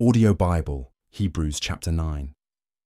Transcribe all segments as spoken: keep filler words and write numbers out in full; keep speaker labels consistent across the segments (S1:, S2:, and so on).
S1: Audio Bible, Hebrews chapter nine.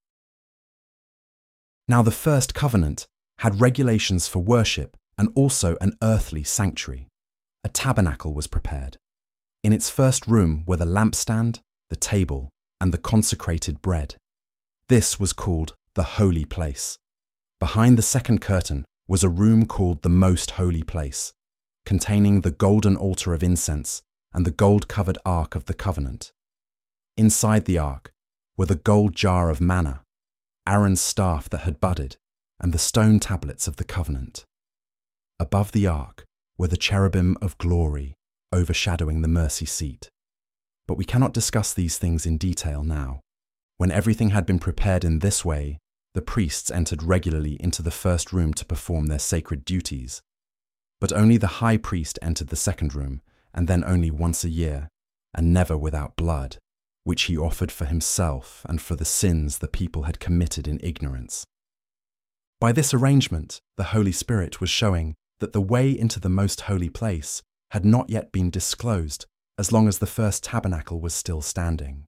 S1: Now the first covenant had regulations for worship and also an earthly sanctuary. A tabernacle was prepared. In its first room were the lampstand, the table, and the consecrated bread. This was called the holy place. Behind the second curtain was a room called the most holy place, containing the golden altar of incense and the gold-covered ark of the covenant. Inside the ark were the gold jar of manna, Aaron's staff that had budded, and the stone tablets of the covenant. Above the ark were the cherubim of glory overshadowing the mercy seat. But we cannot discuss these things in detail now. When everything had been prepared in this way, the priests entered regularly into the first room to perform their sacred duties. But only the high priest entered the second room, and then only once a year, and never without blood, which he offered for himself and for the sins the people had committed in ignorance. By this arrangement, the Holy Spirit was showing that the way into the most holy place had not yet been disclosed as long as the first tabernacle was still standing.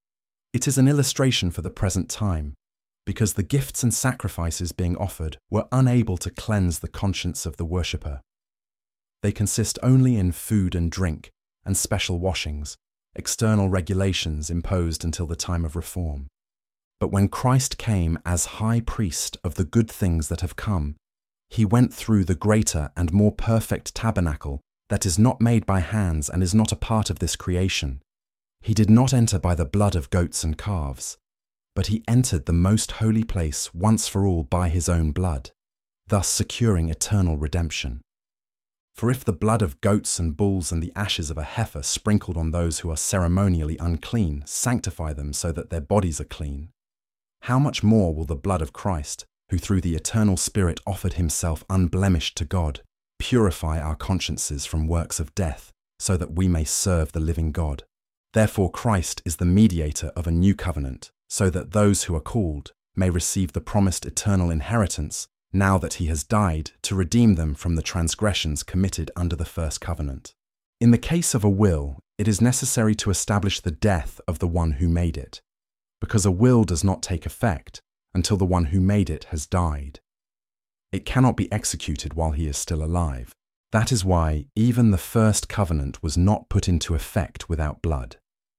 S1: It is an illustration for the present time, because the gifts and sacrifices being offered were unable to cleanse the conscience of the worshipper. They consist only in food and drink and special washings, external regulations imposed until the time of reform. But when Christ came as high priest of the good things that have come, he went through the greater and more perfect tabernacle that is not made by hands and is not a part of this creation. He did not enter by the blood of goats and calves, but he entered the most holy place once for all by his own blood, thus securing eternal redemption. For if the blood of goats and bulls and the ashes of a heifer sprinkled on those who are ceremonially unclean sanctify them so that their bodies are clean, how much more will the blood of Christ, who through the eternal Spirit offered himself unblemished to God, purify our consciences from works of death so that we may serve the living God? Therefore Christ is the mediator of a new covenant, so that those who are called may receive the promised eternal inheritance now that he has died to redeem them from the transgressions committed under the first covenant. In the case of a will, it is necessary to establish the death of the one who made it, because a will does not take effect until the one who made it has died. It cannot be executed while he is still alive. That is why even the first covenant was not put into effect without blood.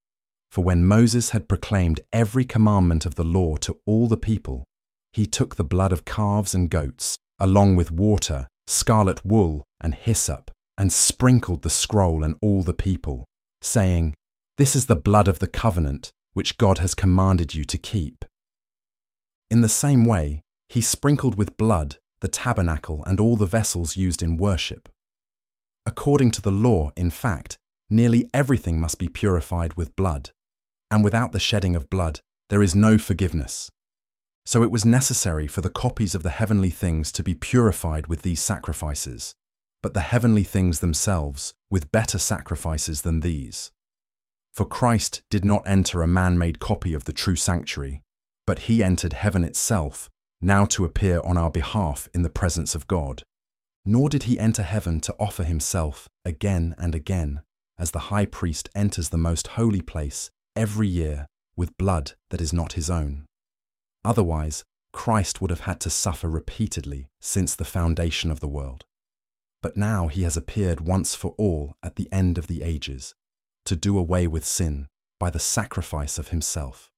S1: For when Moses had proclaimed every commandment of the law to all the people, he took the blood of calves and goats, along with water, scarlet wool, and hyssop, and sprinkled the scroll and all the people, saying, "This is the blood of the covenant, which God has commanded you to keep." In the same way, he sprinkled with blood the tabernacle and all the vessels used in worship. According to the law, in fact, nearly everything must be purified with blood, and without the shedding of blood, there is no forgiveness. So it was necessary for the copies of the heavenly things to be purified with these sacrifices, but the heavenly things themselves with better sacrifices than these. For Christ did not enter a man-made copy of the true sanctuary, but he entered heaven itself, now to appear on our behalf in the presence of God. Nor did he enter heaven to offer himself again and again, as the high priest enters the most holy place every year with blood that is not his own. Otherwise, Christ would have had to suffer repeatedly since the foundation of the world. But now he has appeared once for all at the end of the ages, to do away with sin by the sacrifice of himself.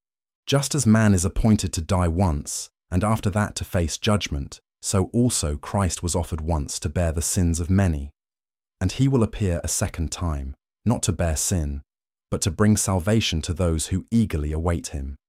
S1: Just as man is appointed to die once, and after that to face judgment, so also Christ was offered once to bear the sins of many. And he will appear a second time, not to bear sin, but to bring salvation to those who eagerly await him.